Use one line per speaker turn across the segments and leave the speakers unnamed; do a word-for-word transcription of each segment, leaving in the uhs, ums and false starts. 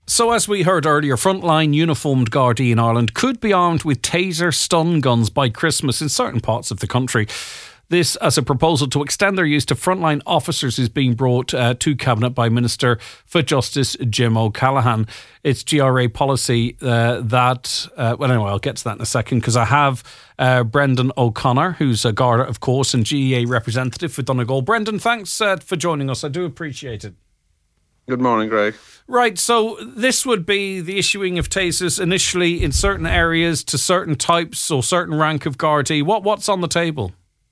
So, as we heard earlier, frontline uniformed Gardaí in Ireland could be armed with taser stun guns by Christmas in certain parts of the country. This, as a proposal to extend their use to frontline officers, is being brought uh, to Cabinet by Minister for Justice Jim O'Callaghan. It's G R A policy uh, that, uh, well, anyway, I'll get to that in a second, because I have uh, Brendan O'Connor, who's a Garda, of course, and G E A representative for Donegal. Brendan, thanks uh, for joining us. I do appreciate it.
Good morning, Greg.
Right, so this would be the issuing of tasers initially in certain areas to certain types or certain rank of Gardaí. What what's on the table?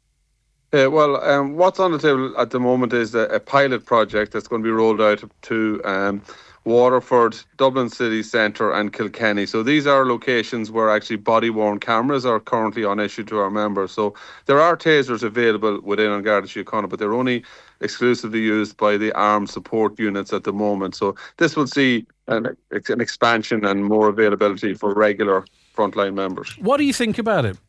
Uh, well, um, what's on the table at the moment is a, a pilot project that's going to be rolled out to um, Waterford, Dublin City Centre and Kilkenny. So these are locations where actually body-worn cameras are currently on issue to our members. So there are tasers available within An Garda Síochána, but they're only exclusively used by the armed support units at the moment. So this will see an, an expansion and more availability for regular frontline members.
What do you think about it?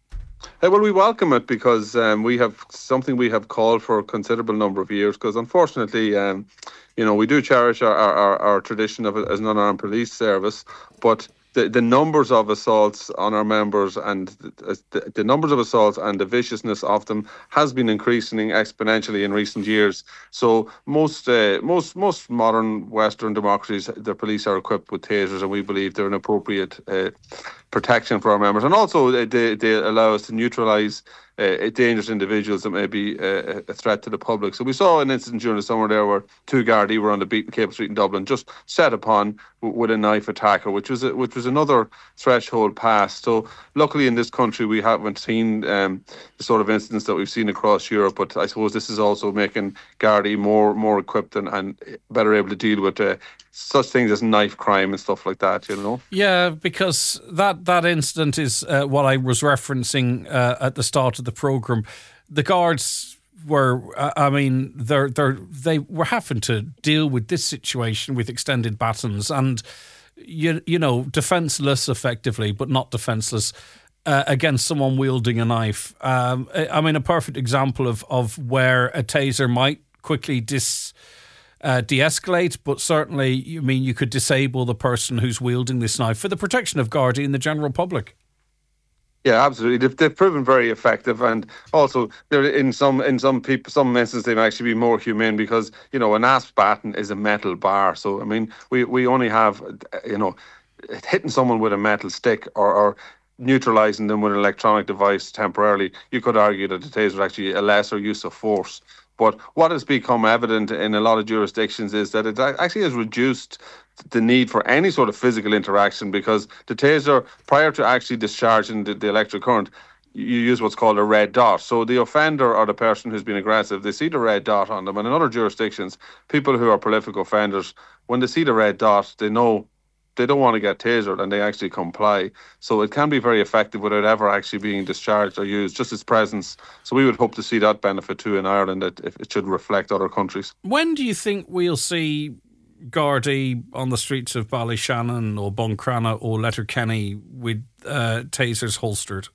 Uh, well, we welcome it because um, we have something we have called for a considerable number of years, because unfortunately, um, you know, we do cherish our, our, our tradition of it as an unarmed police service, but the, the numbers of assaults on our members and the, the numbers of assaults and the viciousness of them has been increasing exponentially in recent years. So most uh, most most modern Western democracies, their police are equipped with tasers, and we believe they're an appropriate uh, protection for our members. And also they, they allow us to neutralise uh, dangerous individuals that may be uh, a threat to the public. So we saw an incident during the summer there where two Gardaí were on the beat in Cable Street in Dublin, just set upon w- with a knife attacker, which was a, which was another threshold passed. So luckily in this country we haven't seen um, the sort of incidents that we've seen across Europe, but I suppose this is also making Gardaí more more equipped and, and better able to deal with uh, such things as knife crime and stuff like that, you know?
Yeah, because that, that incident is uh, what I was referencing uh, at the start of the programme. The guards were, uh, I mean, they're, they're, they were having to deal with this situation with extended batons and, you, you know, defenceless effectively, but not defenceless uh, against someone wielding a knife. Um, I mean, a perfect example of, of where a taser might quickly dis... Uh, de-escalate, but certainly, you mean you could disable the person who's wielding this knife for the protection of Gardaí and the general public.
Yeah, absolutely. They've, they've proven very effective, and also they're in some in some people some instances they've actually been more humane, because you know an asp baton is a metal bar. So I mean, we we only have you know hitting someone with a metal stick or. or neutralising them with an electronic device temporarily. You could argue that the taser is actually a lesser use of force. But what has become evident in a lot of jurisdictions is that it actually has reduced the need for any sort of physical interaction, because the taser, prior to actually discharging the, the electric current, you use what's called a red dot. So the offender or the person who's been aggressive, they see the red dot on them. And in other jurisdictions, people who are prolific offenders, when they see the red dot, they know they don't want to get tasered and they actually comply. So it can be very effective without ever actually being discharged or used, just its presence. So we would hope to see that benefit too in Ireland, that it should reflect other countries.
When do you think we'll see Gardaí on the streets of Ballyshannon or Buncrana or Letterkenny with uh, tasers holstered?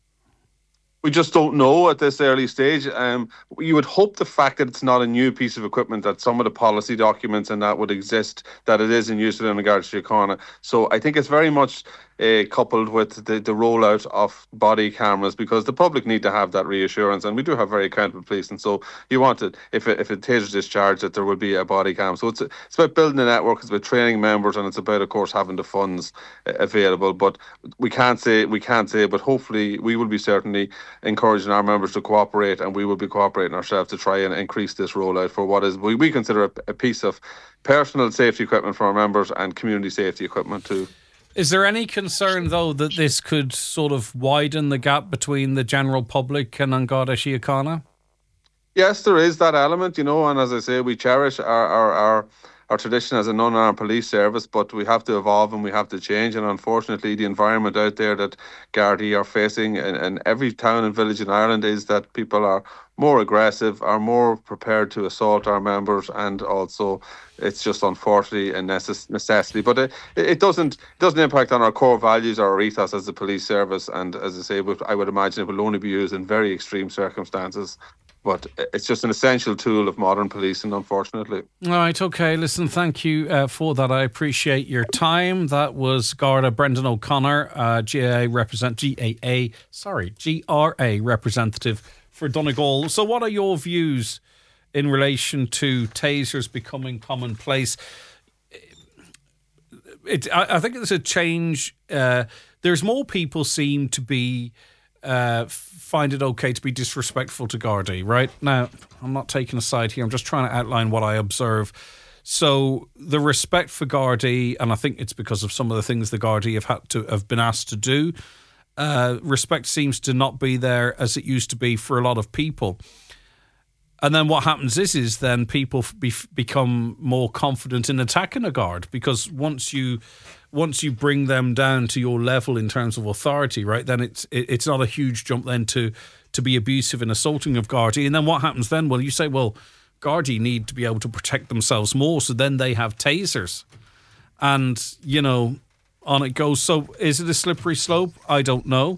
We just don't know at this early stage. Um, you would hope the fact that it's not a new piece of equipment, that some of the policy documents and that would exist, that it is in use within the Garda Síochána. So I think it's very much uh, coupled with the, the rollout of body cameras, because the public need to have that reassurance, and we do have very accountable police, and so you want it, if it, if a taser is discharged, that there will be a body cam. So it's it's about building a network, it's about training members, and it's about, of course, having the funds uh, available. But we can't say we can't say, but hopefully we will be certainly encouraging our members to cooperate, and we will be cooperating ourselves to try and increase this rollout for what is we, we consider a, a piece of personal safety equipment for our members and community safety equipment too.
Is there any concern, though, that this could sort of widen the gap between the general public and An Garda Síochána?
Yes, there is that element, you know, and as I say, we cherish our our, our our tradition as an unarmed police service, but we have to evolve and we have to change. And unfortunately, the environment out there that Gardaí are facing in, in every town and village in Ireland is that people are more aggressive, are more prepared to assault our members, and also it's just unfortunately a necess- necessity. But it, it doesn't it doesn't impact on our core values or our ethos as a police service. And as I say, I would imagine it will only be used in very extreme circumstances. But it's just an essential tool of modern policing, unfortunately.
All right, okay. Listen, thank you uh, for that. I appreciate your time. That was Garda Brendan O'Connor, uh, G A A represent G A A, sorry, G R A representative for Donegal. So, what are your views in relation to tasers becoming commonplace? It, I, I think it's a change. Uh, there's more people seem to be. Uh, find it okay to be disrespectful to Gardaí, right? Now, I'm not taking a side here. I'm just trying to outline what I observe. So the respect for Gardaí, and I think it's because of some of the things the Gardaí have had to have been asked to do, uh, respect seems to not be there as it used to be for a lot of people. And then what happens is, is then people be, become more confident in attacking a guard, because once you once you bring them down to your level in terms of authority, right, then it's it, it's not a huge jump then to to be abusive and assaulting of Gardaí. And then what happens then? Well, you say, well, Gardaí need to be able to protect themselves more, so then they have tasers. And, you know, on it goes. So is it a slippery slope? I don't know.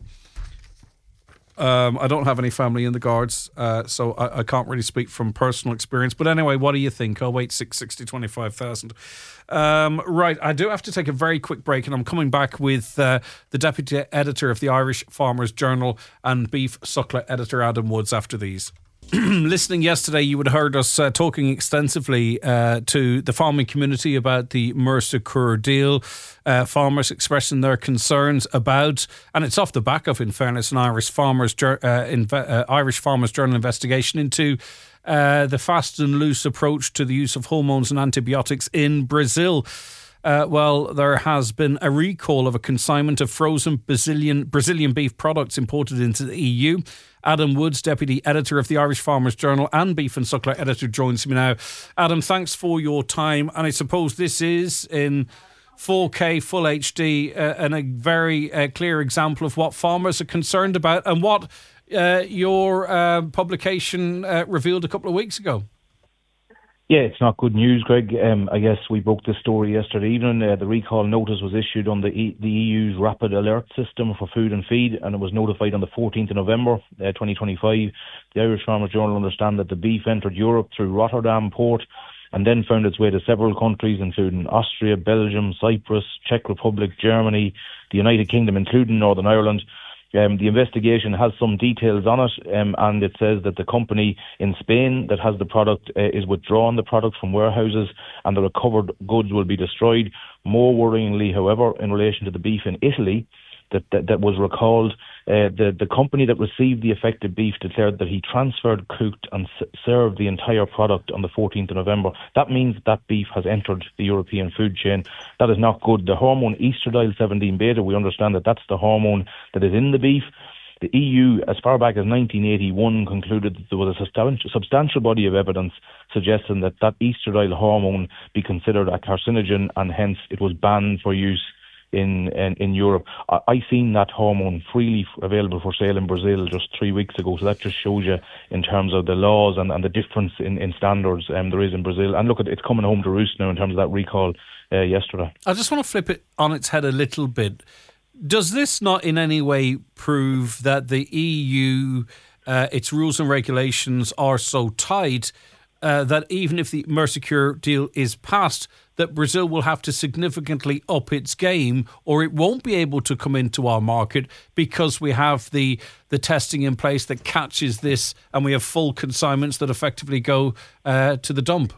Um, I don't have any family in the Guards, uh, so I, I can't really speak from personal experience. But anyway, what do you think? Oh, eight six sixty twenty-five thousand. Um, right, I do have to take a very quick break, and I'm coming back with uh, the deputy editor of the Irish Farmers Journal and beef suckler editor Adam Woods after these. Listening yesterday, you would have heard us uh, talking extensively uh, to the farming community about the Mercer-Coeur deal. Uh, farmers expressing their concerns about, and it's off the back of, in fairness, an Irish Farmers uh, inve- uh, Irish Farmers Journal investigation into uh, the fast and loose approach to the use of hormones and antibiotics in Brazil. Uh, well, there has been a recall of a consignment of frozen Brazilian Brazilian beef products imported into the E U. Adam Woods, deputy editor of the Irish Farmers Journal and beef and suckler editor, joins me now. Adam, thanks for your time. And I suppose this is in four K, full H D, uh, and a very uh, clear example of what farmers are concerned about and what uh, your uh, publication uh, revealed a couple of weeks ago.
Yeah, it's not good news, Greg. Um, I guess we broke this story yesterday evening. Uh, the recall notice was issued on the, e- the E U's rapid alert system for food and feed, and it was notified on the fourteenth of November uh, twenty twenty-five. The Irish Farmers Journal understand that the beef entered Europe through Rotterdam port and then found its way to several countries, including Austria, Belgium, Cyprus, Czech Republic, Germany, the United Kingdom, including Northern Ireland. Um, the investigation has some details on it, um, and it says that the company in Spain that has the product uh, is withdrawing the product from warehouses, and the recovered goods will be destroyed. More worryingly, however, in relation to the beef in Italy that that, that was recalled, uh, the, the company that received the affected beef declared that he transferred, cooked and s- served the entire product on the fourteenth of November. That means that beef has entered the European food chain. That is not good. The hormone estradiol seventeen beta, we understand that that's the hormone that is in the beef. The E U, as far back as nineteen eighty-one, concluded that there was a substantial body of evidence suggesting that that estradiol hormone be considered a carcinogen, and hence it was banned for use in in, in Europe. I, I seen that hormone freely available for sale in Brazil just three weeks ago, so that just shows you in terms of the laws and, and the difference in, in standards um, there is in Brazil. And look, it's coming home to roost now in terms of that recall uh, yesterday.
I just want to flip it on its head a little bit. Does this not in any way prove that the E U, uh, its rules and regulations are so tight uh, that even if the Mercer-Coeur deal is passed, that Brazil will have to significantly up its game, or it won't be able to come into our market because we have the the testing in place that catches this, and we have full consignments that effectively go uh, to the dump?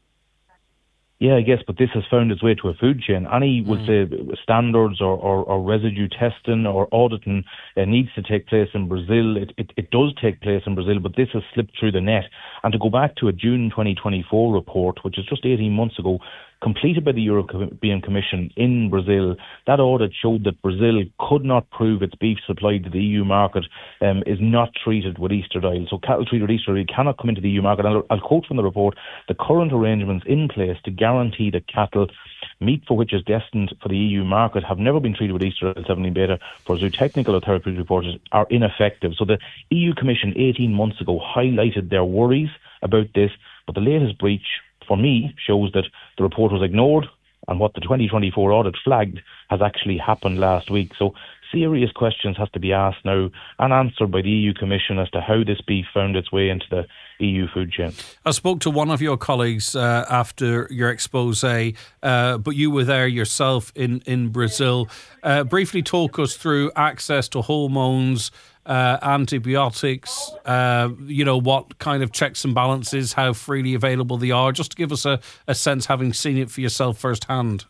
Yeah, I guess, but this has found its way to a food chain. Any, would
Mm.
say, standards or, or, or residue testing or auditing uh, needs to take place in Brazil. It, it it does take place in Brazil, but this has slipped through the net. And to go back to a June twenty twenty-four report, which is just eighteen months ago, completed by the European Commission in Brazil, that audit showed that Brazil could not prove its beef supplied to the E U market um, is not treated with estradiol. So cattle treated with estradiol cannot come into the E U market. And I'll, I'll quote from the report: the current arrangements in place to guarantee that cattle, meat for which is destined for the E U market, have never been treated with estradiol seventeen beta for zootechnical or therapeutic purposes are ineffective. So the E U Commission eighteen months ago highlighted their worries about this, but the latest breach, for me, shows that the report was ignored, and what the twenty twenty-four audit flagged has actually happened last week. So serious questions have to be asked now and answered by the E U Commission as to how this beef found its way into the E U food chain.
I spoke to one of your colleagues uh, after your expose, uh, but you were there yourself in, in Brazil. Uh, briefly talk us through access to hormones, uh, antibiotics, uh, you know, what kind of checks and balances, how freely available they are, just to give us a, a sense, having seen it for yourself firsthand.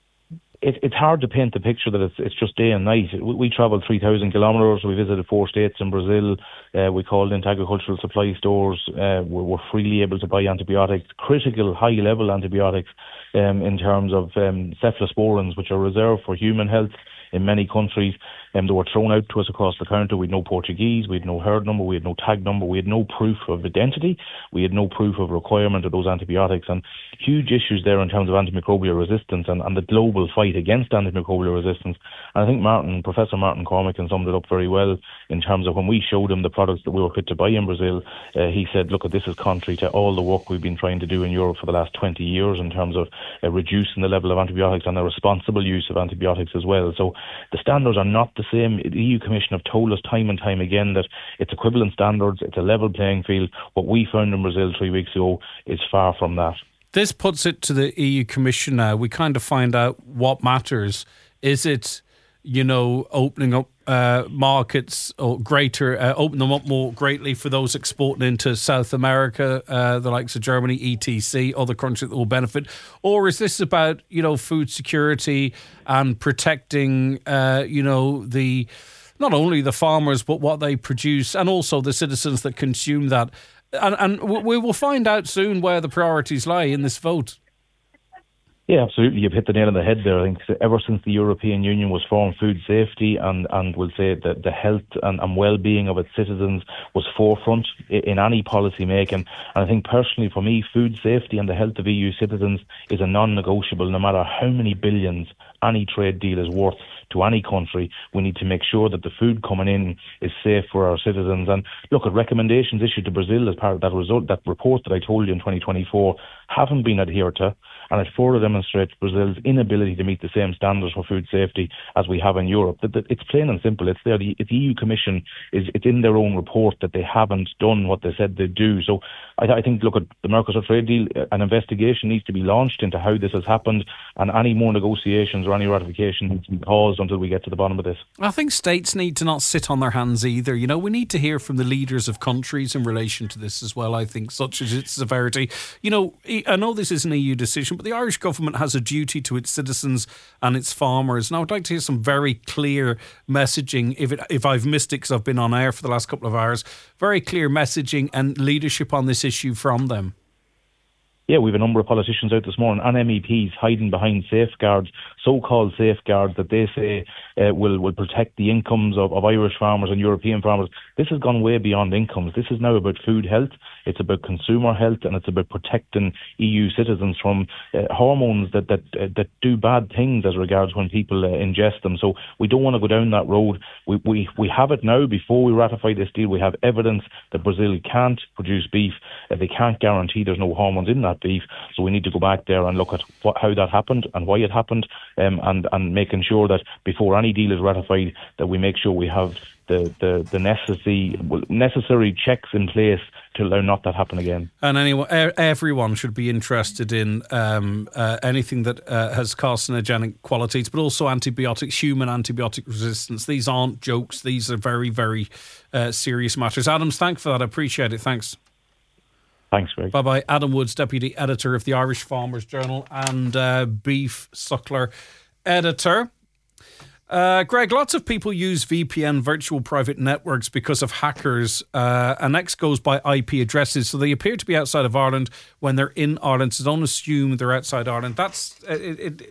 It, it's hard to paint the picture that it's it's just day and night. We, we travelled three thousand kilometres. We visited four states in Brazil. Uh, we called into agricultural supply stores. Uh, we were freely able to buy antibiotics, critical high-level antibiotics um, in terms of um, cephalosporins, which are reserved for human health in many countries. Um, they were thrown out to us across the counter. We had no Portuguese, we had no herd number, we had no tag number, we had no proof of identity, we had no proof of requirement of those antibiotics, and huge issues there in terms of antimicrobial resistance and, and the global fight against antimicrobial resistance. And I think Martin, Professor Martin Cormican summed it up very well in terms of when we showed him the products that we were fit to buy in Brazil. Uh, he said, look, this is contrary to all the work we've been trying to do in Europe for the last twenty years in terms of uh, reducing the level of antibiotics and the responsible use of antibiotics as well. So the standards are not the same. The E U Commission have told us time and time again that it's equivalent standards, it's a level playing field. What we found in Brazil three weeks ago is far from that.
This puts it to the E U Commission now. We kind of find out what matters. Is it, you know, opening up uh, markets or greater, uh, open them up more greatly for those exporting into South America, uh, the likes of Germany, et cetera, other countries that will benefit? Or is this about, you know, food security and protecting, uh, you know, the not only the farmers, but what they produce and also the citizens that consume that? And, and we will find out soon where the priorities lie in this vote.
Yeah, absolutely. You've hit the nail on the head there. I think ever since the European Union was formed, food safety and, and we'll say that the health and, and well-being of its citizens was forefront in any policy making. And I think personally for me, food safety and the health of E U citizens is a non-negotiable. No matter how many billions any trade deal is worth to any country, we need to make sure that the food coming in is safe for our citizens. And look, at recommendations issued to Brazil as part of that result, that report that I told you in twenty twenty-four haven't been adhered to, and it further demonstrates Brazil's inability to meet the same standards for food safety as we have in Europe. That, that it's plain and simple. It's there. The, the E U Commission is it's in their own report that they haven't done what they said they'd do. So I, I think, look, at the Mercosur trade deal, an investigation needs to be launched into how this has happened, and any more negotiations or any ratification needs to be paused until we get to the bottom of this. I
think states need to not sit on their hands either. You know, we need to hear from the leaders of countries in relation to this as well, I think, such as its severity. You know, I know this is an E U decision, but the Irish government has a duty to its citizens and its farmers. And I would like to hear some very clear messaging, if it, if I've missed it because I've been on air for the last couple of hours, very clear messaging and leadership on this issue from them.
Yeah, we have a number of politicians out this morning and M E Ps hiding behind safeguards, so-called safeguards that they say uh, will, will protect the incomes of, of Irish farmers and European farmers. This has gone way beyond incomes. This is now about food health, it's about consumer health, and it's about protecting E U citizens from uh, hormones that that uh, that do bad things as regards when people uh, ingest them. So we don't want to go down that road. We, we, we have it now. Before we ratify this deal, we have evidence that Brazil can't produce beef. Uh, they can't guarantee there's no hormones in that beef, so we need to go back there and look at what, how that happened and why it happened, um, and and making sure that before any deal is ratified, that we make sure we have the the, the necessary necessary checks in place to allow not that happen again.
And anyway, everyone should be interested in um, uh, anything that uh, has carcinogenic qualities, but also antibiotics, human antibiotic resistance. These aren't jokes. These are very, very uh, serious matters. Adams, thanks for that. I appreciate it. Thanks.
Thanks, Greg.
Bye-bye. Adam Woods, Deputy Editor of the Irish Farmers Journal and uh, Beef Suckler Editor. Uh, Greg, lots of people use V P N, virtual private networks, because of hackers. Uh, and X goes by I P addresses, so they appear to be outside of Ireland when they're in Ireland. So don't assume they're outside Ireland. That's it. it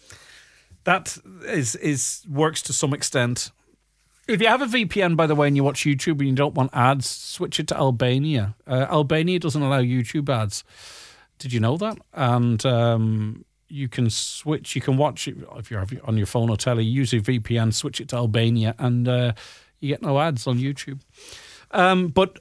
that is is works to some extent. If you have a V P N, by the way, and you watch YouTube and you don't want ads, switch it to Albania. Uh, Albania doesn't allow YouTube ads. Did you know that? And um, you can switch, you can watch it if you're on your phone or telly, use your V P N, switch it to Albania, and uh, you get no ads on YouTube. Um, but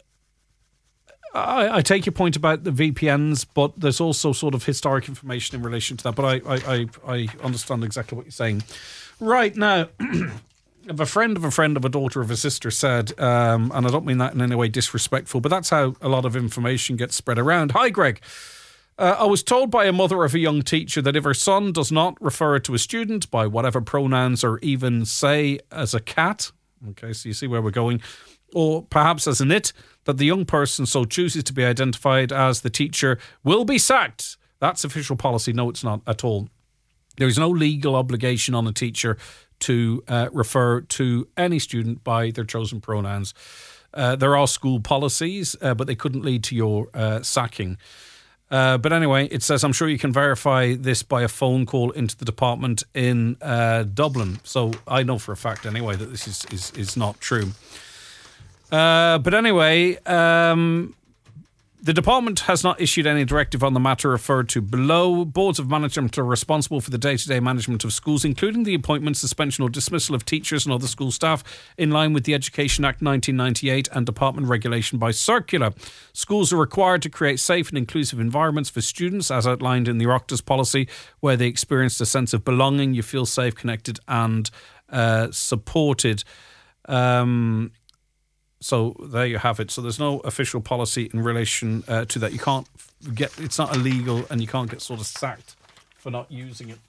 I, I take your point about the V P Ns, but there's also sort of historic information in relation to that. But I, I, I, I understand exactly what you're saying. Right now... If a friend of a friend of a daughter of a sister said, um, and I don't mean that in any way disrespectful, but that's how a lot of information gets spread around. Hi, Greg. Uh, I was told by a mother of a young teacher that if her son does not refer to a student by whatever pronouns or even say as a cat, okay, so you see where we're going, or perhaps as an it, that the young person so chooses to be identified as the teacher will be sacked. That's official policy. No, it's not at all. There is no legal obligation on a teacher to uh, refer to any student by their chosen pronouns. Uh, there are school policies, uh, but they couldn't lead to your uh, sacking. Uh, but anyway, it says, I'm sure you can verify this by a phone call into the department in uh, Dublin. So I know for a fact anyway that this is, is, is not true. Uh, but anyway, um, the department has not issued any directive on the matter referred to below. Boards of management are responsible for the day-to-day management of schools, including the appointment, suspension or dismissal of teachers and other school staff in line with the Education Act nineteen ninety-eight and department regulation by circular. Schools are required to create safe and inclusive environments for students, as outlined in the Oireachtas policy, where they experience a sense of belonging, you feel safe, connected and uh, supported. Um... So there you have it. So there's no official policy in relation uh, to that. You can't get, it's not illegal and you can't get sort of sacked for not using it.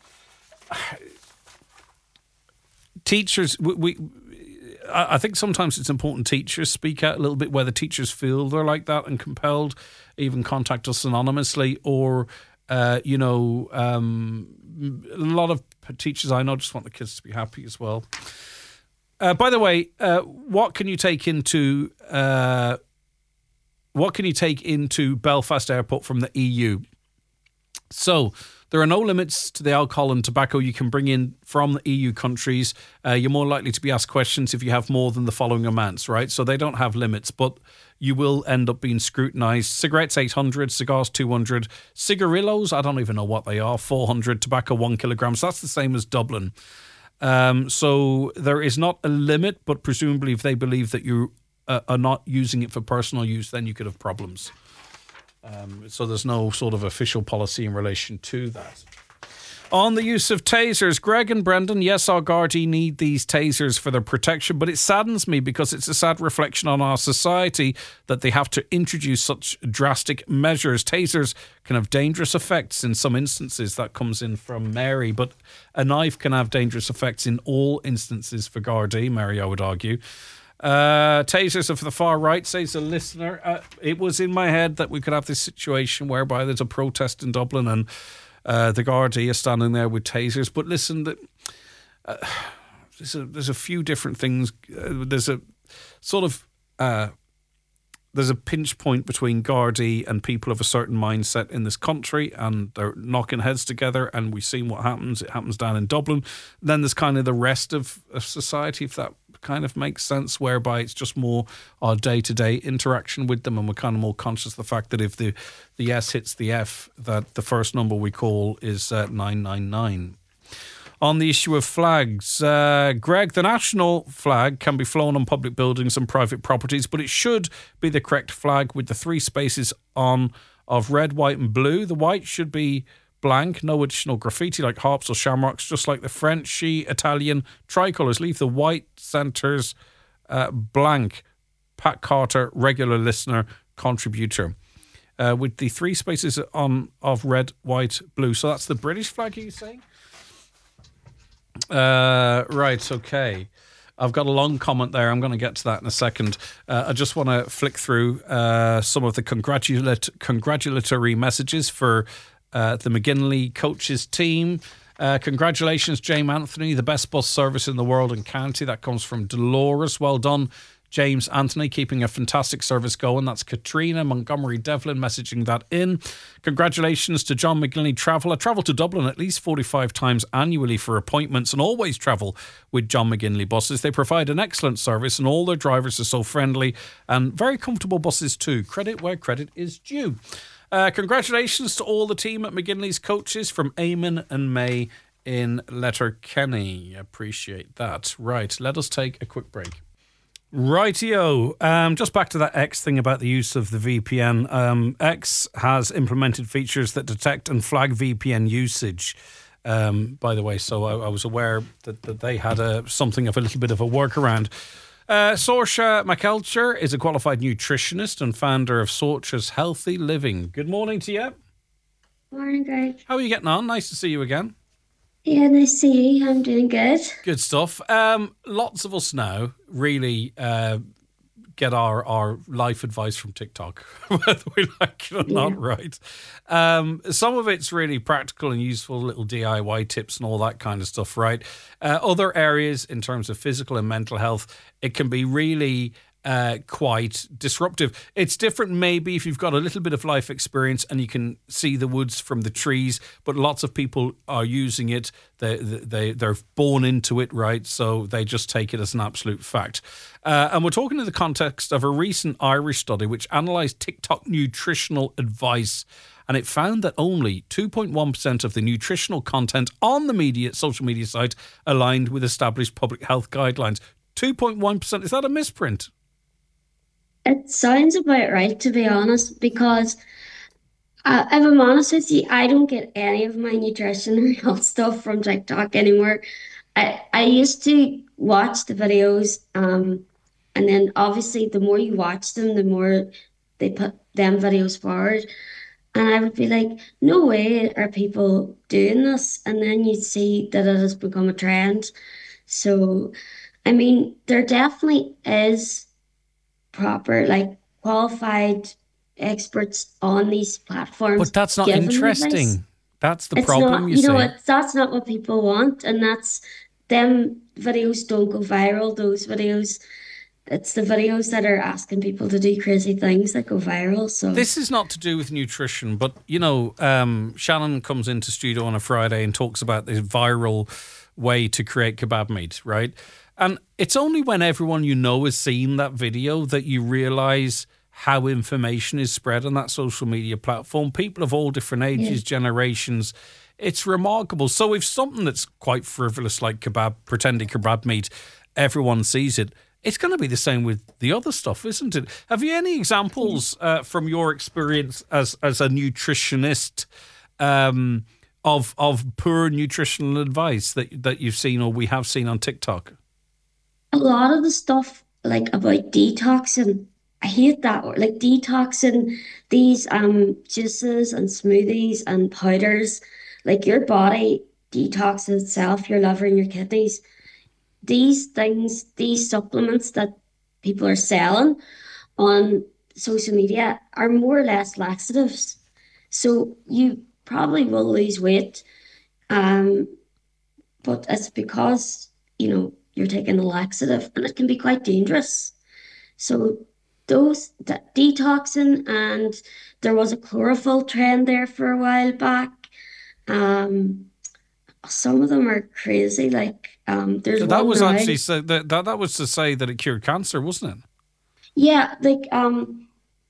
Teachers, we, we I think sometimes it's important teachers speak out a little bit, whether teachers feel they're like that and compelled, even contact us anonymously, or, uh, you know, um, a lot of teachers I know just want the kids to be happy as well. Uh, by the way, uh, what can you take into uh, what can you take into Belfast Airport from the E U? So there are no limits to the alcohol and tobacco you can bring in from the E U countries. Uh, you're more likely to be asked questions if you have more than the following amounts, right? So they don't have limits, but you will end up being scrutinised. Cigarettes eight hundred, cigars two hundred, cigarillos, I don't even know what they are, four hundred, tobacco one kilogram. So that's the same as Dublin. Um, so there is not a limit, but presumably if they believe that you uh, are not using it for personal use, then you could have problems. Um, so there's no sort of official policy in relation to that. On the use of tasers, Greg and Brendan, yes, our Gardaí need these tasers for their protection, but it saddens me because it's a sad reflection on our society that they have to introduce such drastic measures. Tasers can have dangerous effects in some instances. That comes in from Mary, but a knife can have dangerous effects in all instances for Gardaí, Mary, I would argue. Uh, tasers are for the far right, says a listener. Uh, it was in my head that we could have this situation whereby there's a protest in Dublin and Uh, the Gardaí are standing there with tasers. But listen, the, uh, there's, a, there's a few different things. Uh, there's a sort of uh, there's a pinch point between Gardaí and people of a certain mindset in this country, and they're knocking heads together, and we've seen what happens. It happens down in Dublin. Then there's kind of the rest of, of society, if that kind of makes sense, whereby it's just more our day-to-day interaction with them, and we're kind of more conscious of the fact that if the, the S hits the F, that the first number we call is uh, nine nine nine. On the issue of flags, uh, Greg, the national flag can be flown on public buildings and private properties, but it should be the correct flag with the three spaces on of red, white and blue. The white should be blank, no additional graffiti like harps or shamrocks, just like the French, Italian tricolours. Leave the white centres uh, blank. Pat Carter, regular listener, contributor. Uh, with the three spaces on of red, white, blue. So that's the British flag, are you saying? Uh, right, okay. I've got a long comment there. I'm going to get to that in a second. Uh, I just want to flick through uh, some of the congratulat- congratulatory messages for uh, the McGinley coaches team. Uh, congratulations, James Anthony, the best bus service in the world and county. That comes from Dolores. Well done, James Anthony, keeping a fantastic service going. That's Katrina Montgomery Devlin messaging that in. Congratulations to John McGinley Travel. I travel to Dublin at least forty-five times annually for appointments and always travel with John McGinley buses. They provide an excellent service and all their drivers are so friendly and very comfortable buses too. Credit where credit is due. Uh, congratulations to all the team at McGinley's coaches from Eamon and May in Letterkenny. Appreciate that. Right, let us take a quick break. Rightio. Um, just back to that X thing about the use of the V P N. Um, X has implemented features that detect and flag V P N usage. um, by the way. So I, I was aware that, that they had a, something of a little bit of a workaround. Uh, Saoirse McElcher is a qualified nutritionist and founder of Saoirse's Healthy Living. Good morning to you.
Morning, Greg.
How are you getting on? Nice to see you again.
Yeah, nice to see you. I'm doing good.
Good stuff. Um, lots of us now really uh, get our, our life advice from TikTok, whether we like it or
Yeah.
not, right? Um, some of it's really practical and useful, little D I Y tips and all that kind of stuff, right? Uh, other areas, in terms of physical and mental health, it can be really uh, quite disruptive. It's different maybe if you've got a little bit of life experience and you can see the woods from the trees, but lots of people are using it. They, they, they're born into it, right? So they just take it as an absolute fact. Uh, and we're talking in the context of a recent Irish study which analysed TikTok nutritional advice, and it found that only two point one percent of the nutritional content on the media social media site aligned with established public health guidelines. two point one percent, is that a misprint?
It sounds about right, to be honest, because uh, if I'm honest with you, I don't get any of my nutrition or health stuff from TikTok anymore. I, I used to watch the videos, um, and then obviously the more you watch them, the more they put them videos forward. And I would be like, no way are people doing this. And then you'd see that it has become a trend. So, I mean, there definitely is proper, like qualified experts on these platforms.
But that's not
giving advice.
interesting. That's the
It's
problem,
not,
you,
you
see.
know what, that's not what people want. And that's, them videos don't go viral. Those videos, it's the videos that are asking people to do crazy things that go viral. So
This is not to do with nutrition, but, you know, um, Shannon comes into studio on a Friday and talks about this viral way to create kebab meat, right? And it's only when everyone you know has seen that video that you realise how information is spread on that social media platform. People of all different ages,
Yeah.
generations. It's remarkable. So if something that's quite frivolous like kebab, pretending kebab meat, everyone sees it, it's going to be the same with the other stuff, isn't it? Have you any examples uh, from your experience as as a nutritionist um, of of poor nutritional advice that that you've seen or we have seen on TikTok?
a lot of the stuff like about detoxing, I hate that word. Like detoxing these um juices and smoothies and powders, like your body detoxes itself, your liver and your kidneys. These things, these supplements that people are selling on social media are more or less laxatives. So you probably will lose weight, um, but it's because, you know, you're taking a laxative and it can be quite dangerous. So those that detoxing, and there was a chlorophyll trend there for a while back. Um, some of them are crazy. Like um, there's
So that
one
was
now.
actually so that, that that was to say that it cured cancer, wasn't it?
Yeah, like um,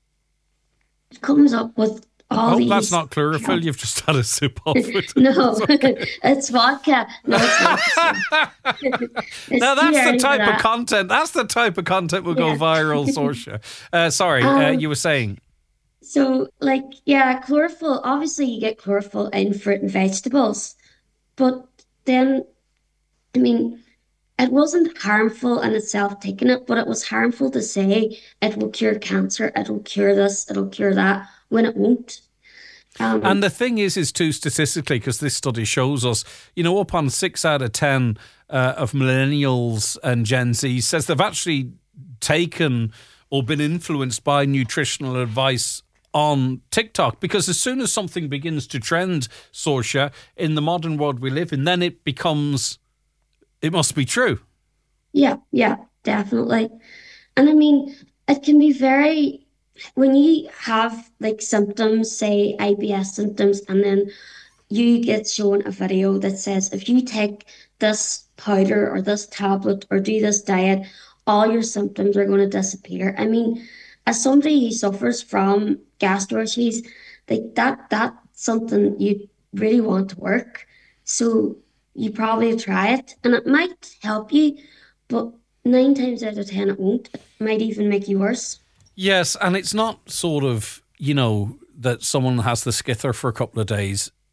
it comes up with
I
all
hope
these.
that's not chlorophyll. You've just had a sip of it.
No, it's vodka. No, it's not. It's
Now
too
that's the
early for
type of
that.
content. That's the type of content will go
Yeah.
viral, Saoirse. Uh, sorry, uh,
Um,
you were saying.
So, like, yeah, chlorophyll, obviously you get chlorophyll in fruit and vegetables, but then, I mean, it wasn't harmful in itself taking it, but it was harmful to say it will cure cancer, it will cure this, it'll cure that, when it won't. Um,
And the thing is, is too statistically, because this study shows us, you know, up on six out of ten uh, of millennials and Gen Z says they've actually taken or been influenced by nutritional advice on TikTok, because as soon as something begins to trend, Saoirse, in the modern world we live in, then it becomes, it must be true.
Yeah, yeah, definitely. And I mean, it can be very, when you have like symptoms, say I B S symptoms, and then you get shown a video that says if you take this powder or this tablet or do this diet, all your symptoms are going to disappear. I mean, as somebody who suffers from gastro issues, like that, that's something you really want to work. So you probably try it and it might help you, but nine times out of ten it won't. It might even make you worse.
Yes, and it's not sort of, you know, that someone has the skither for a couple of days.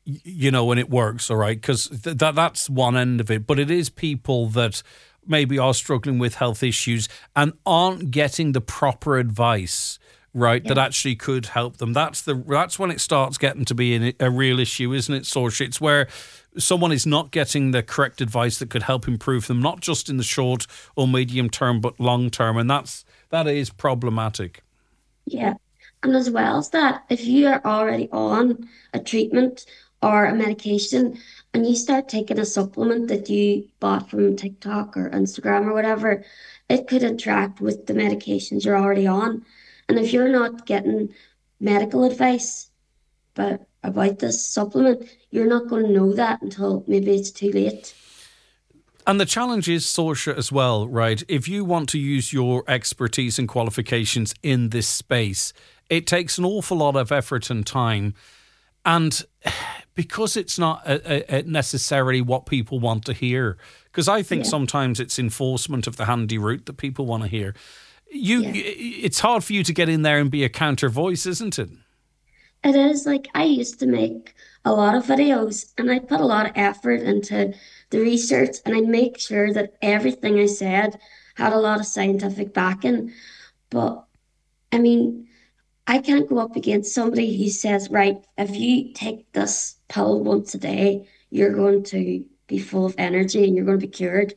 you know, and it works, all right, because th- that that's one end of it. But it is people that maybe are struggling with health issues and aren't getting the proper advice, right,
Yeah.
that actually could help them. That's the that's when it starts getting to be an, a real issue, isn't it, Saoirse? It's where someone is not getting the correct advice that could help improve them, not just in the short or medium term, but long term, and that's that is problematic.
Yeah. And as well as that, if you are already on a treatment or a medication and you start taking a supplement that you bought from TikTok or Instagram or whatever, it could interact with the medications you're already on. And if you're not getting medical advice but about this supplement, you're not going to know that until maybe it's too late.
And the challenge is, Saoirse, as well, right? If you want to use your expertise and qualifications in this space, it takes an awful lot of effort and time. And because it's not a, a necessarily what people want to hear, because I think
Yeah.
sometimes it's enforcement of the handy route that people want to hear. You,
Yeah.
It's hard for you to get in there and be a counter voice, isn't it?
It is like I used to make a lot of videos and I put a lot of effort into the research and I make sure that everything I said had a lot of scientific backing. But I mean, I can't go up against somebody who says, right, if you take this pill once a day, you're going to be full of energy and you're going to be cured.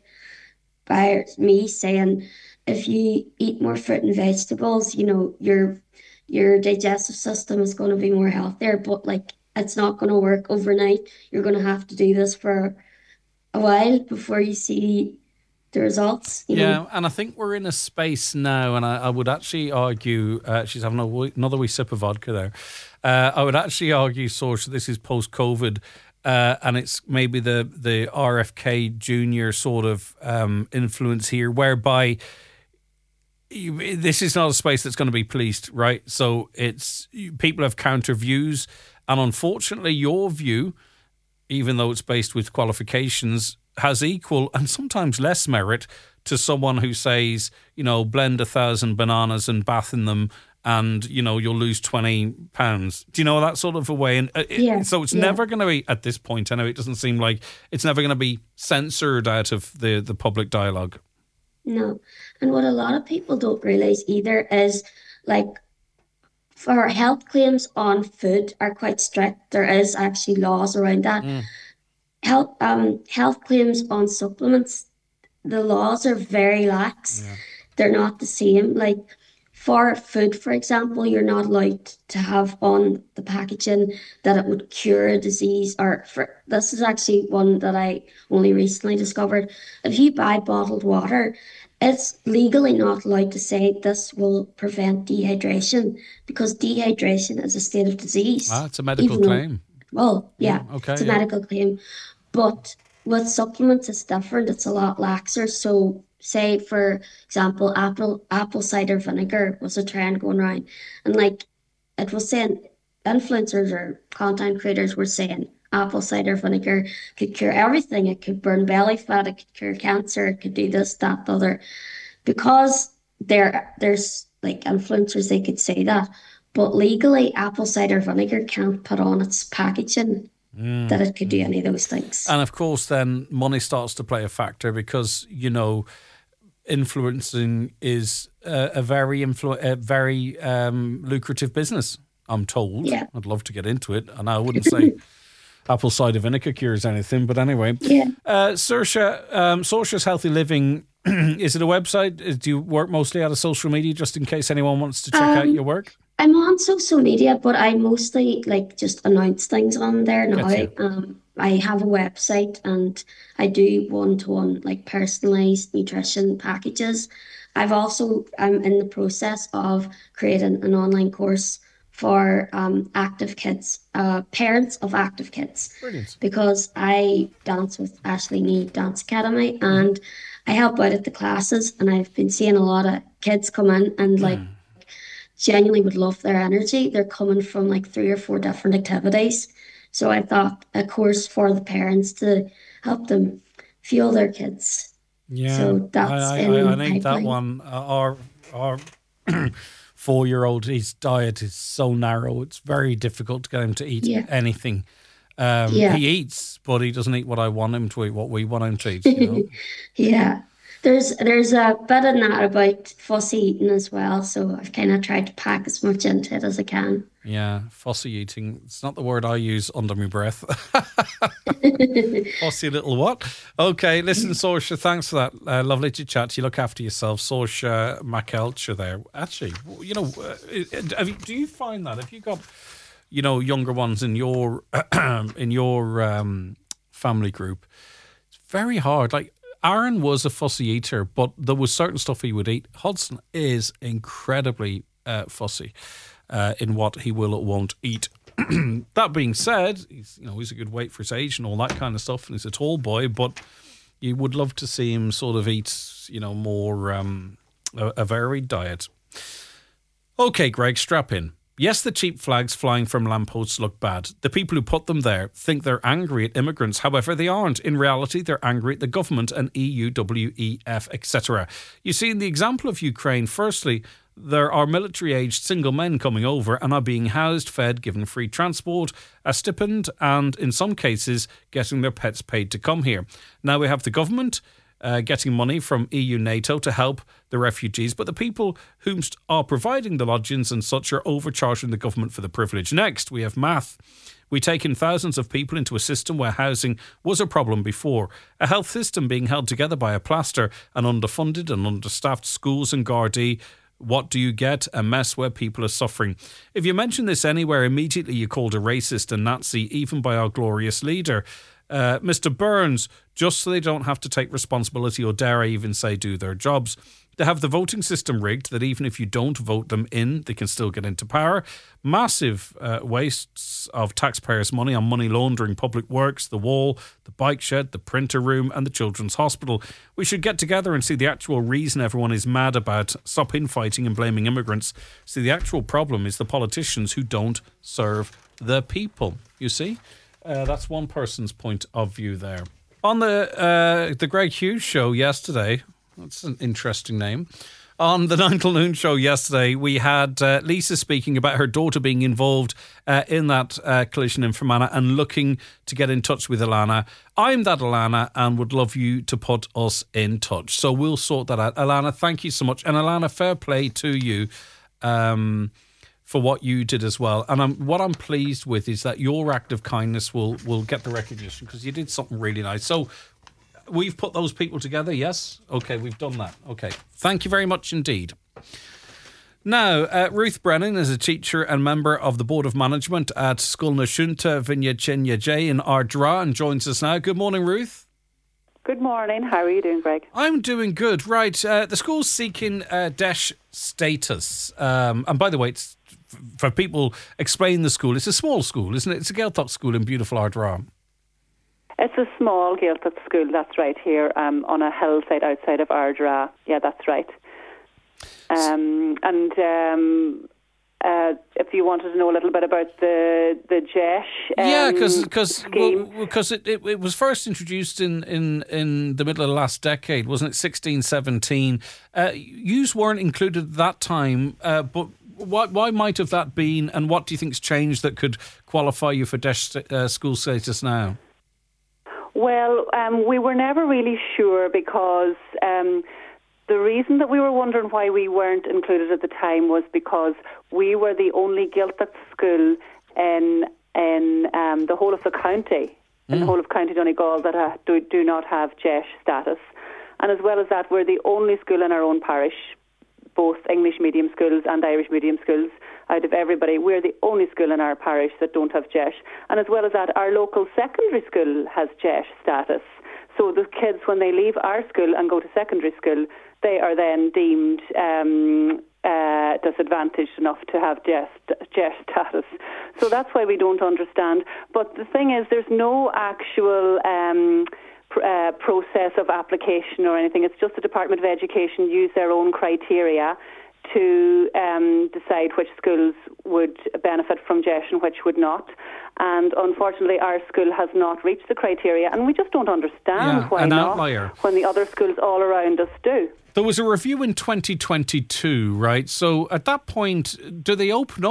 By me saying, if you eat more fruit and vegetables, you know, your your digestive system is going to be more healthier. But like, it's not going to work overnight. You're going to have to do this for a while before you see the results. You
Yeah,
know.
and I think we're in a space now, and I, I would actually argue, uh, she's having a wee, another wee sip of vodka there. Uh, I would actually argue, Saoirse, this is post-COVID, uh, and it's maybe the, the R F K Junior sort of um, influence here, whereby you, this is not a space that's going to be policed, right? So it's people have counter views, and unfortunately, your view, even though it's based with qualifications, has equal and sometimes less merit to someone who says, you know, blend a thousand bananas and bath in them and, you know, you'll lose twenty pounds. Do you know, that sort of a way? And it,
Yeah,
so it's
yeah.
never going to be, at this point, I know it doesn't seem like it's never going to be censored out of the, the public dialogue.
No. And what a lot of people don't realize either is like for health claims on food are quite strict. There is actually laws around that.
Mm.
Health um health claims on supplements, the laws are very lax.
Yeah.
They're not the same. Like for food, for example, you're not allowed to have on the packaging that it would cure a disease. Or for this is actually one that I only recently discovered. If you buy bottled water, it's legally not allowed to say this will prevent dehydration because dehydration is a state of disease.
Ah, it's a medical
Even though-
claim.
Well, yeah,
Yeah, okay,
it's a
yeah.
medical claim. But with supplements, it's different. It's a lot laxer. So, say for example, apple apple cider vinegar was a trend going around, and like it was saying, influencers or content creators were saying apple cider vinegar could cure everything. It could burn belly fat. It could cure cancer. It could do this, that, the other. Because there, there's like influencers, they could say that. But legally, apple cider vinegar can't put on its packaging that it could do any of those things.
And of course, then money starts to play a factor because, you know, influencing is a, a very influ- a very um, lucrative business, I'm told.
Yeah.
I'd love to get into it. And I wouldn't say apple cider vinegar cures anything, but anyway.
Yeah.
Uh, Saoirse, um, Saoirse's Healthy Living, is it a website? Do you work mostly out of social media just in case anyone wants to check out
Um,
your work?
I'm on social media, but I mostly like just announce things on there now.
Gotcha.
Um, I have a website and I do one-to-one like personalized nutrition packages. I've also I'm in the process of creating an online course for um active kids, uh parents of active kids,
Brilliant.
because I dance with Ashley Nee Dance Academy and I help out at the classes and I've been seeing a lot of kids come in and like genuinely would love their energy. They're coming from like three or four different activities. So I thought a course for the parents to help them fuel their kids.
Yeah,
So that's
I, I,
in
I, I need that
pipeline.
one. Uh, Our our four-year-old, his diet is so narrow; it's very difficult to get him to eat
Yeah.
anything. Um,
Yeah.
He eats, but he doesn't eat what I want him to eat, what we want him to eat, you know?
Yeah. There's there's a bit in that about fussy eating as well, so I've kind of tried to pack as much into it as I can.
Yeah, fussy eating. It's not the word I use under my breath. Fussy little what? Okay, listen, Saoirse, thanks for that. Uh, lovely to chat to you. Look after yourself. Saoirse McElcher there. Actually, you know, uh, have you, do you find that? Have you got, you know, younger ones in your in your um, family group? It's very hard. Like, Aaron was a fussy eater, but there was certain stuff he would eat. Hudson is incredibly uh, fussy uh, in what he will or won't eat. That being said, he's, you know, he's a good weight for his age and all that kind of stuff, and he's a tall boy, but you would love to see him sort of eat, you know, more um, a, a varied diet. Okay, Greg, strap in. Yes, the cheap flags flying from lampposts look bad. The people who put them there think they're angry at immigrants. However, they aren't. In reality, they're angry at the government and E U, W E F, et cetera. You see, in the example of Ukraine, firstly, there are military-aged single men coming over and are being housed, fed, given free transport, a stipend, and in some cases, getting their pets paid to come here. Now we have the government Uh, getting money from E U, NATO to help the refugees, but the people whom are providing the lodgings and such are overcharging the government for the privilege. Next, we have math. We take in thousands of people into a system where housing was a problem before. A health system being held together by a plaster and underfunded and understaffed schools and Gardaí. What do you get? A mess where people are suffering. If you mention this anywhere, immediately you're called a racist and Nazi, even by our glorious leader. Uh, Mister Burns, just so they don't have to take responsibility or, dare I even say, do their jobs. They have the voting system rigged that even if you don't vote them in, they can still get into power. Massive uh, wastes of taxpayers' money on money laundering, public works, the wall, the bike shed, the printer room and the children's hospital. We should get together and see the actual reason everyone is mad about stop infighting and blaming immigrants. See, the actual problem is the politicians who don't serve the people, you see? Uh, that's one person's point of view there. On the uh, the Greg Hughes show yesterday, that's an interesting name. On the Nine till Noon show yesterday, we had uh, Lisa speaking about her daughter being involved uh, in that uh, collision in Fermanagh and looking to get in touch with Alana. I'm that Alana and would love you to put us in touch. So we'll sort that out. Alana, thank you so much. And Alana, fair play to you. Um... for what you did as well. And I'm, what I'm pleased with is that your act of kindness will, will get the recognition because you did something really nice. So we've put those people together, yes? Okay, we've done that. Okay, thank you very much indeed. Now, uh, Ruth Brennan is a teacher and member of the Board of Management at Sculna Shunta Vinya Chinya J in Ardra and joins us now. Good morning, Ruth.
Good morning. How are you doing, Greg?
I'm doing good. Right, uh, the school's seeking uh, D E S H status. Um, and by the way, it's for people, explain the school. It's a small school, isn't it? It's a Gaeltacht school in beautiful Ardra.
It's a small Gaeltacht school, that's right, here um, on a hillside outside of Ardra. Yeah, that's right. Um, and um, uh, if you wanted to know a little bit about the the D E S H um,
yeah, because
scheme.
well, because it, it, it was first introduced in, in, in the middle of the last decade, wasn't it? sixteen, seventeen. Uh, yous weren't included at that time, uh, but Why, why might have that been, and what do you think's changed that could qualify you for D E S H uh, school status now?
Well, um, we were never really sure because um, the reason that we were wondering why we weren't included at the time was because we were the only Gaeltacht school in in um, the whole of the county, mm. in the whole of County Donegal that uh, do, do not have D E S H status, and as well as that, we're the only school in our own parish. Both English medium schools and Irish medium schools, out of everybody, we're the only school in our parish that don't have D E S H. And as well as that, our local secondary school has D E S H status. So the kids, when they leave our school and go to secondary school, they are then deemed um, uh, disadvantaged enough to have D E S H status. So that's why we don't understand. But the thing is, there's no actual Um, Uh, process of application or anything. It's just the Department of Education use their own criteria to um, decide which schools would benefit from D E S H and which would not. And unfortunately, our school has not reached the criteria, and we just don't understand
yeah,
why
an
not
outlier.
when the other schools all around us do.
There was a review in twenty twenty-two, right? So at that point, do they open up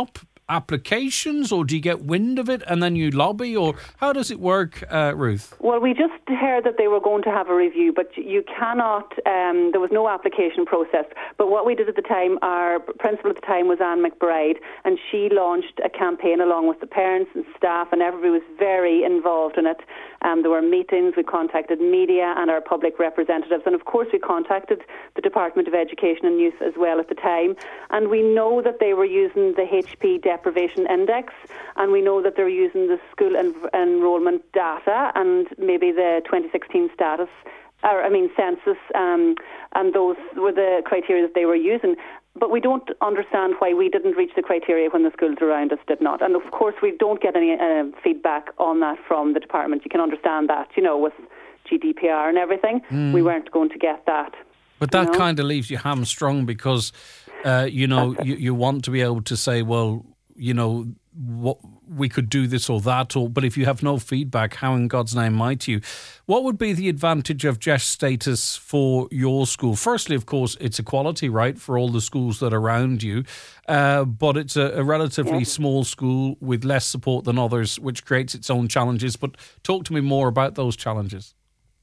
applications, or do you get wind of it and then you lobby, or how does it work, uh, Ruth?
Well, we just heard that they were going to have a review, but you cannot, um, there was no application process. But what we did at the time, our principal at the time was Anne McBride, and she launched a campaign along with the parents and staff, and everybody was very involved in it. Um, there were meetings, we contacted media and our public representatives, and of course we contacted the Department of Education and Youth as well at the time. And we know that they were using the H P Deprivation Index, and we know that they're using the school en- enrolment data and maybe the twenty sixteen status, or I mean census, um, and those were the criteria that they were using. But we don't understand why we didn't reach the criteria when the schools around us did not. And of course, we don't get any uh, feedback on that from the department. You can understand that, you know, with G D P R and everything. Mm. We weren't going to get that.
But that
you know?
kind of leaves you hamstrung because, uh, you know, you, you want to be able to say, well, you know, what we could do this or that, or but if you have no feedback, how in God's name might you? What would be the advantage of G E S status for your school? Firstly, of course, it's equality, right, for all the schools that are around you, uh, but it's a, a relatively yeah. small school with less support than others, which creates its own challenges. But talk to me more about those challenges.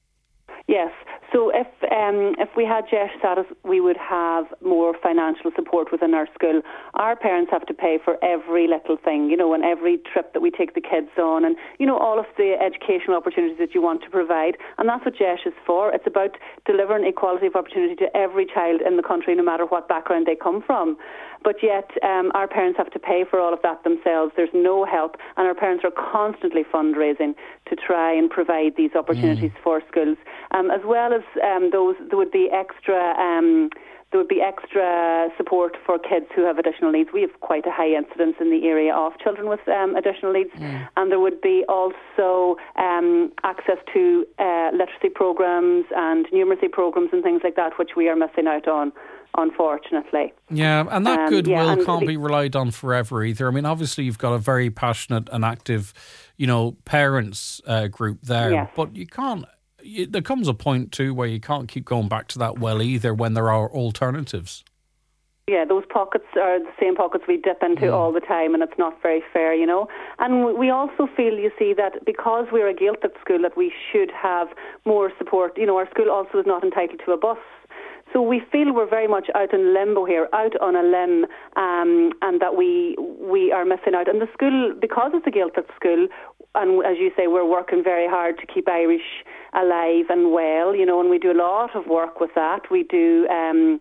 Yes. So if um, if we had G E S status, we would have more financial support within our school. Our parents have to pay for every little thing, you know, and every trip that we take the kids on, and, you know, all of the educational opportunities that you want to provide. And that's what G E S is for. It's about delivering equality of opportunity to every child in the country, no matter what background they come from. But yet um, our parents have to pay for all of that themselves. There's no help, and our parents are constantly fundraising to try and provide these opportunities mm. for schools, um, as well as um, those. There would be extra. Um, There would be extra support for kids who have additional needs. We have quite a high incidence in the area of children with um, additional needs. Mm. And there would be also um, access to uh, literacy programs and numeracy programs and things like that, which we are missing out on, unfortunately.
Yeah, and that um, goodwill
yeah,
can't the, be relied on forever either. I mean, obviously you've got a very passionate and active, you know, parents uh, group there,
yes.
but you can't. There comes a point too where you can't keep going back to that well either when there are alternatives.
Yeah, those pockets are the same pockets we dip into mm. all the time, and it's not very fair, you know. And we also feel, you see, that because we're a Gaeltacht school, that we should have more support. You know, our school also is not entitled to a bus. So we feel we're very much out in limbo here, out on a limb, um, and that we we are missing out. And the school, because it's a Gaeltacht school, and as you say, we're working very hard to keep Irish alive and well, you know, and we do a lot of work with that. We do um,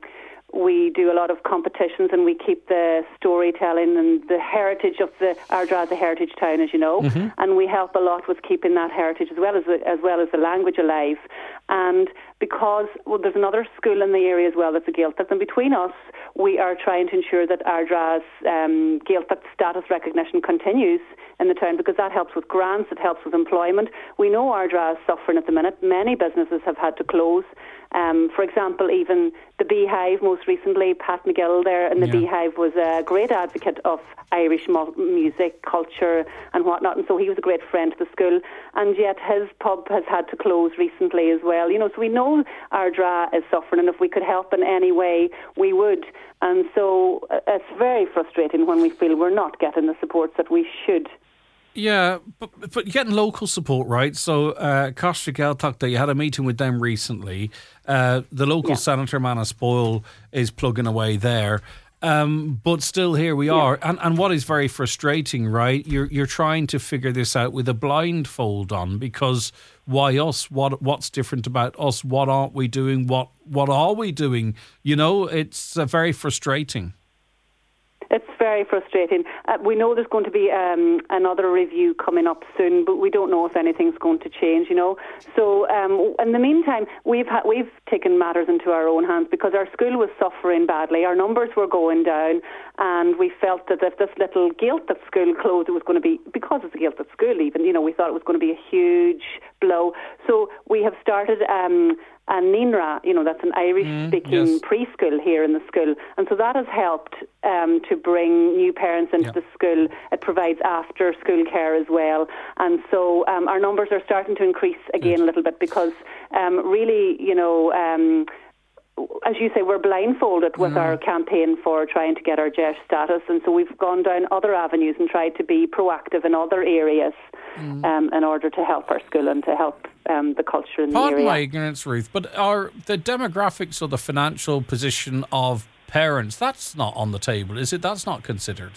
we do a lot of competitions, and we keep the storytelling and the heritage of the Ardra is a heritage town, as you know, mm-hmm. and we help a lot with keeping that heritage as well as the, as well as the language alive. And because well, there's another school in the area as well that's a Gaeltacht, and between us, we are trying to ensure that Ardra's um, Gaeltacht status recognition continues in the town, because that helps with grants, it helps with employment. We know Ardra is suffering at the minute. Many businesses have had to close. Um, for example, even the Beehive, most recently, Pat McGill there in the yeah. Beehive was a great advocate of Irish mu- music, culture and whatnot, and so he was a great friend to the school, and yet his pub has had to close recently as well. You know, so we know Ardra is suffering, and if we could help in any way, we would. And so uh, it's very frustrating when we feel we're not getting the supports that we should.
Yeah, but but you're getting local support, right? So, uh, Costa Gaeltacht, you had a meeting with them recently. Uh, the local yeah. Senator, Manus Boyle, is plugging away there. Um, but still, here we are. Yeah. And and what is very frustrating, right? You're you're trying to figure this out with a blindfold on, because why us? What what's different about us? What aren't we doing? What what are we doing? You know, it's uh, very frustrating.
It's very frustrating. Uh, we know there's going to be um, another review coming up soon, but we don't know if anything's going to change, you know. So um, in the meantime, we've ha- we've taken matters into our own hands, because our school was suffering badly. Our numbers were going down, and we felt that if this little Gaeltacht school closed, it was going to be, because it's a Gaeltacht school even, you know, we thought it was going to be a huge blow. So we have started Um, and Ninra, you know, that's an Irish-speaking mm, yes. preschool here in the school. And so that has helped um, to bring new parents into yeah. the school. It provides after-school care as well. And so um, our numbers are starting to increase again yes. a little bit, because um, really, you know, um, as you say, we're blindfolded with mm. our campaign for trying to get our J E S status, and so we've gone down other avenues and tried to be proactive in other areas mm. um, in order to help our school and to help um, the culture in
Pardon
the area.
my ignorance, Ruth, but are the demographics or the financial position of parents, that's not on the table, is it? That's not considered?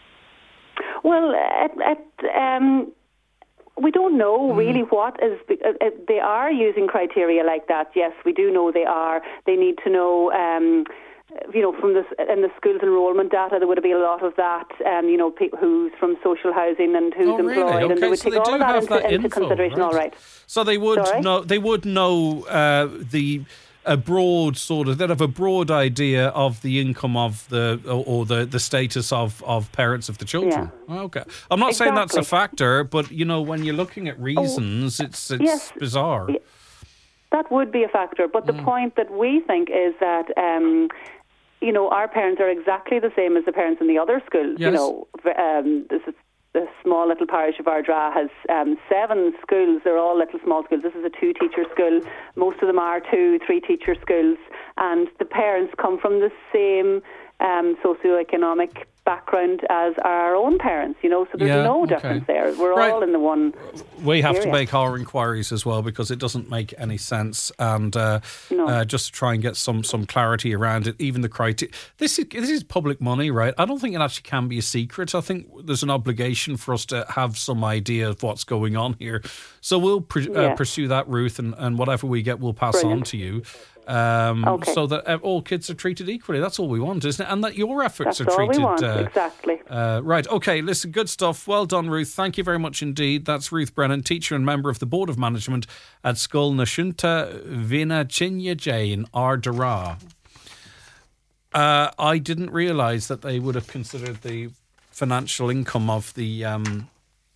Well, at, at, um, we don't know mm. really what is. Uh, they are using criteria like that. Yes, we do know they are. They need to know. Um, you know, from the in the schools enrolment data, there would be a lot of that. Um, you know, pe- who's from social housing and who's
oh, really?
employed,
okay,
and they would
so
take
they
all of that into,
that
into
info,
consideration.
right?
All right.
So they would
Sorry?
know. They would know uh, the. A broad sort of, they'd have a broad idea of the income of the, or, or the, the status of, of parents of the children.
Yeah.
Okay. I'm not
exactly.
saying that's a factor, but, you know, when you're looking at reasons, oh, it's it's
yes.
bizarre.
That would be a factor. But the
mm.
point that we think is that, um, you know, our parents are exactly the same as the parents in the other schools.
Yes.
You know, um, this is the small little parish of Ardra has um, seven schools. They're all little small schools. This is a two-teacher school. Most of them are two, three-teacher schools. And the parents come from the same um, socioeconomic background as our own parents, you know, so there's
yeah,
no
okay.
difference there. We're
right.
all in the one
We have
area.
to make our inquiries as well because it doesn't make any sense. And uh,
no.
uh, just to try and get some some clarity around it, even the criteria. This is, this is public money, right? I don't think it actually can be a secret. I think there's an obligation for us to have some idea of what's going on here. So we'll pr-
yeah.
uh, pursue that, Ruth, and, and whatever we get, we'll pass
Brilliant.
on to you. Um,
okay.
So that uh, all kids are treated equally. That's all we want, isn't it? And that your efforts
That's
are treated.
all we want.
Uh,
exactly.
Uh, right. Okay. Listen, good stuff. Well done, Ruth. Thank you very much indeed. That's Ruth Brennan, teacher and member of the Board of Management at Scoil na Siúnta Mhíne Chinne Dé in Ardara. Uh, I didn't realise that they would have considered the financial income of the um,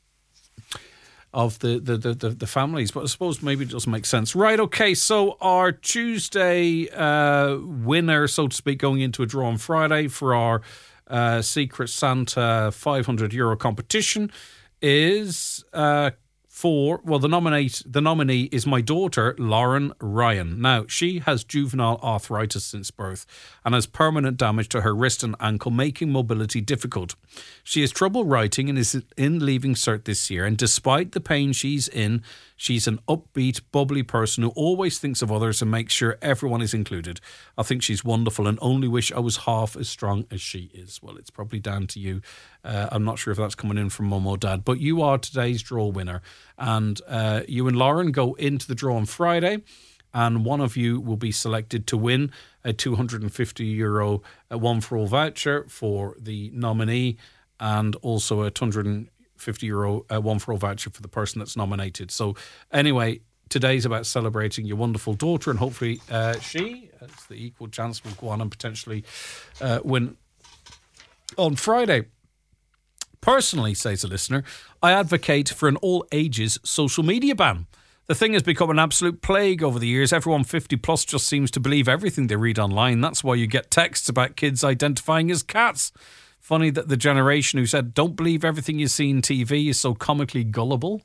of the, the, the, the, the families, but I suppose maybe it doesn't make sense. Right, okay, so our Tuesday uh, winner, so to speak, going into a draw on Friday for our uh, Secret Santa five hundred euro competition is uh, for, well, the nominate, the nominee is my daughter, Lauren Ryan. Now, she has juvenile arthritis since birth and has permanent damage to her wrist and ankle, making mobility difficult. She has trouble writing and is in Leaving Cert this year, and despite the pain she's in, she's an upbeat, bubbly person who always thinks of others and makes sure everyone is included. I think she's wonderful and only wish I was half as strong as she is. Well, it's probably down to you. Uh, I'm not sure if that's coming in from mum or dad, but you are today's draw winner. And uh, you and Lauren go into the draw on Friday, and one of you will be selected to win a two hundred fifty euro one-for-all voucher for the nominee, and also a two hundred fifty euro uh, one-for-all voucher for the person that's nominated. So anyway, today's about celebrating your wonderful daughter, and hopefully uh, she has the equal chance will go on and potentially uh, win on Friday. Personally, says a listener, I advocate for an all-ages social media ban. The thing has become an absolute plague over the years. Everyone fifty plus just seems to believe everything they read online. That's why you get texts about kids identifying as cats. Funny that the generation who said, don't believe everything you see on T V is so comically gullible.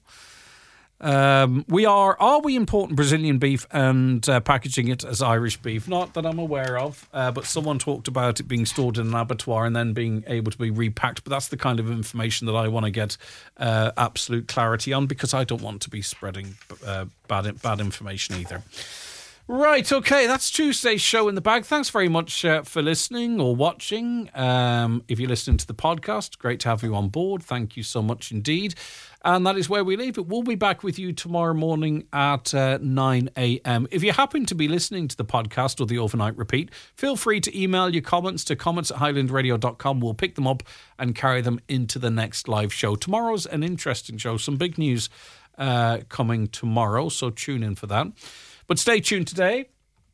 Um, we are, are we importing Brazilian beef and uh, packaging it as Irish beef? Not that I'm aware of, uh, but someone talked about it being stored in an abattoir and then being able to be repacked. But that's the kind of information that I want to get uh, absolute clarity on, because I don't want to be spreading uh, bad, bad information either. Right, okay, that's Tuesday's show in the bag. Thanks very much uh, for listening or watching. Um, if you're listening to the podcast, great to have you on board. Thank you so much indeed. And that is where we leave it. We'll be back with you tomorrow morning at uh, nine a.m. If you happen to be listening to the podcast or the overnight repeat, feel free to email your comments to comments at highland radio dot com. We'll pick them up and carry them into the next live show. Tomorrow's an interesting show. Some big news uh, coming tomorrow, so tune in for that. But stay tuned today.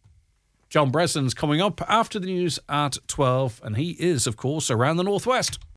John Breslin's coming up after the news at twelve, and he is, of course, around the Northwest.